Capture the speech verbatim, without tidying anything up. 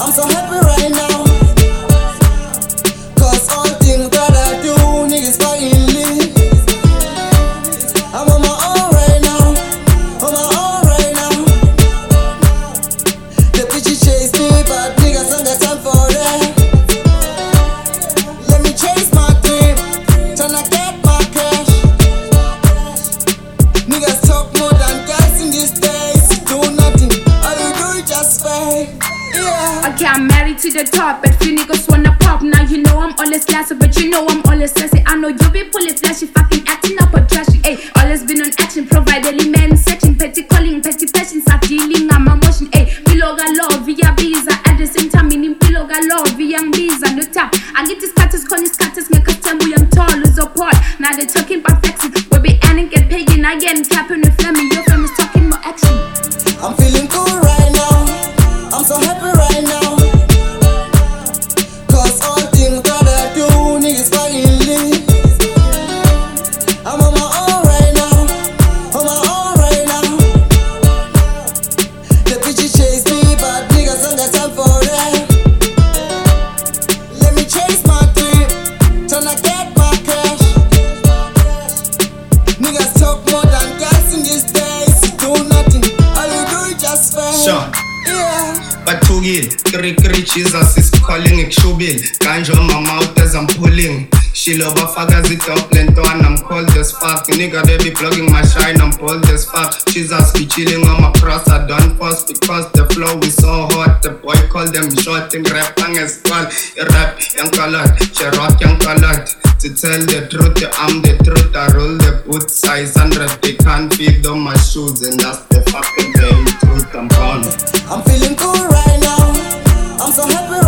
I'm so happy right now. Cause all things that I do, niggas finally. I'm on my own right now. On my own right now. The bitches chase me, but niggas ain't got time for that. Let me chase my dream, tryna get my cash. Niggas talk more than guys in these days. Do nothing, all you do is just fake. Yeah. Okay, I'm married to the top, but few niggas wanna pop. Now you know I'm always classy, but you know I'm always sassy. I know you be pulling flashy, fucking acting up or trashy. Ayy, always been on action, provide element section, petty calling, petty passion, start dealing, I'm emotion. Ayy, below galore, via visa, at the same time, meaning below galore, via visa, no tap. I get this status, conny status, make us tell I'm tall, lose a part. Now they talking about flexing, we be earning, get paid, and again, capping the flaming, your fam is talking more action. I'm feeling cool right now. I'm so happy right now. Cause all things that I do, niggas finally. I'm on my own right now. On my own right now. The bitches chase me, but niggas ain't got time for that. Let me chase my dream, tryna get my cash. Niggas talk more than guys in these days. Do nothing, all you do is just fake. Sean. Yeah. Bathukile, kri kri Jesus is calling ikshubile. Ganja on my mouth as I'm pulling. Shilo bafaka zitop lentwana, I'm cold as fuck. Nigga they be plugging my shine, I'm bold as fuck. Jesus be chilling on my cross, I don't pause because the flow is so hot. The boy call them short and rap as well. Rap young colored, she rock young colored. To tell the truth, I'm the truth. I roll the boot size hundred, they can't fit on my shoes, and that's the fucking damn truth. I'm gone. I'm feeling cool right now. I'm so happy